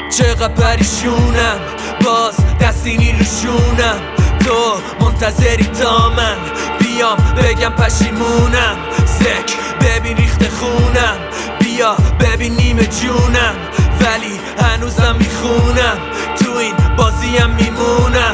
چقدر پریشونم باز دستینی روشونم، تو منتظری تا من بیام بگم پشیمونم. سک ببین ریخت خونم، بیا ببین نیمه جونم، ولی هنوزم میخونم، تو این بازیم میمونم.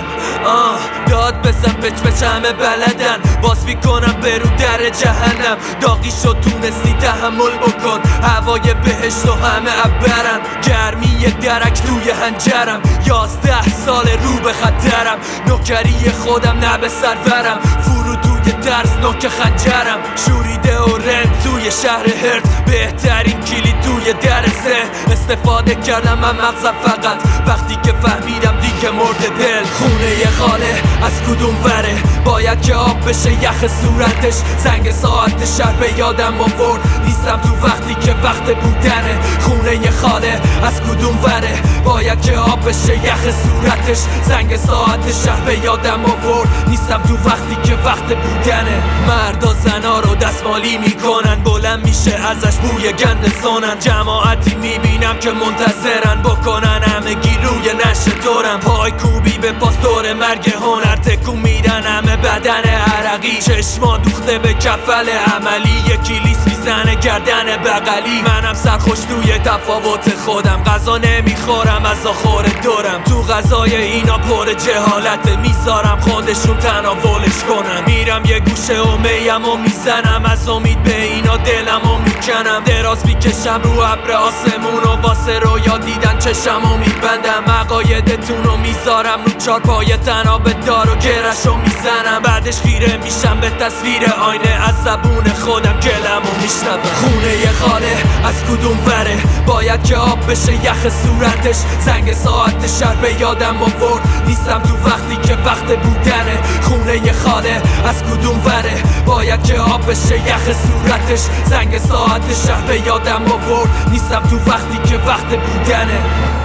داد بزن پچ همه بلدن، باز میکنم برو در جهنم. داغی شد تونستی تحمل بکن، هوای بهشت و همه عبرن، گرمی درک توی هنجرم، 11 سال رو به خطرم، نوکری خودم نه به سرورم، فرو توی درس نوک خنجرم، شوریده و رند توی شهر هرت، بهترین کلید توی درسه، استفاده کردم من مغزم فقط وقتی که فهمیدم دیگه مرد دل. خونه خاله از کدوم وره، باید که آب بشه یخ صورتش، زنگ ساعت شهر به یادم آورد نیستم تو وقتی که وقت بودنه. خونه خاله از کدوم وره، باید که آب بشه یخ صورتش، زنگ ساعت شهر به یادم آورد نیستم تو وقتی که وقت بودنه. مردا زنا رو دستمالی میکنن، بلند میشه ازش بوی گند سونن، جماعتی میبینم که منتظرن بکنن همگی روی نشه دورم، پای کوبی به پاس دور مرگ هنر تکون میدن همه بدن عرقی، چشما دوخته به کفل عملی، یکی لیس میزنه گردن بغلی، منم سرخوش توی تفاوت خودم، غذا نمیخورم از آخور دورم، تو غذای اینا پر جهالت، میذارم خودشون تناولش کنم، میرم یه گوشه و میم و میزنم، از امید به اینا دلم و میکنم، دراز میکشم رو ابر آسمون و واسه رویا دیدن چشم و میبندم، عقایدتون رو میذارم رو چارپای تناب دار و گرش رو میزنم، بعدش خیره میشم به تصویر آینه، از زبون خودم گلم و میشنوم. خونه خاله از کدوم وره، باید که آب بشه یخ صورتش، زنگ ساعت شهر به یادم آورد نیستم تو وقتی که وقت بودنه. خونه خاله از کدوم وره، باید که آب بشه یخ صورتش، زنگ ساعت شهر به یادم آورد نیستم تو وقتی که وقت بودنه.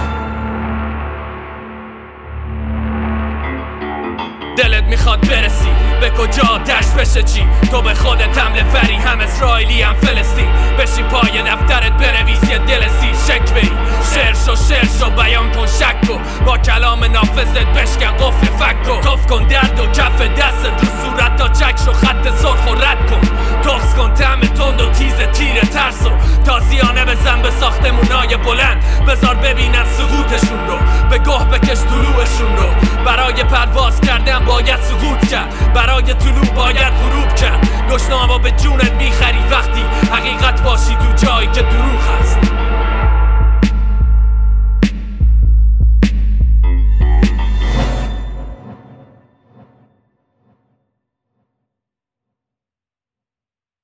دلت میخواد برسی به کجا دشت بشه چی، تو به خودت حمله فری، هم اسرائیلی هم فلسطین، بشی پای دفترت بنویس یه دل سی، شک بری شعر شو بیان کن شک کن، با کلام نافذت بشکن قفل فکو، توف کن درد و کف دست رو صورت تا چک شو، خط سرخ و رد کن، توفز کن طعم تند و تیز تیر ترسو، تازیانه بزن به ساختمونای بلند، بذار ببینن سقوطشون رو، به گوه بکش طلوعشون رو، برای پرواز کردن باید سقوط کرد، برای طلوع باید غروب کرد، گشنامو به جونت میخری